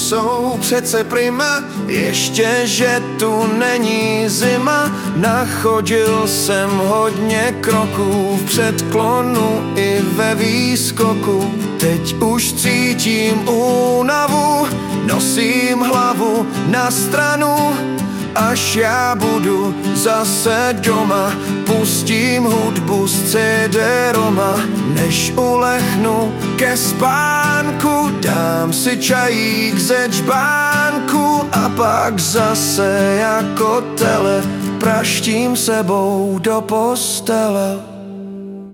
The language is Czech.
jsou přece prima, ještě že tu není zima. Nachodil jsem hodně kroků v předklonu i ve výskoku. Teď už cítím únavu, nosím hlavu na stranu. Až já budu zase doma, pustím hudbu z CD-roma. Než ulehnu ke spánku, dám si čajík ze džbánku. A pak zase jako tele praštím sebou do postele.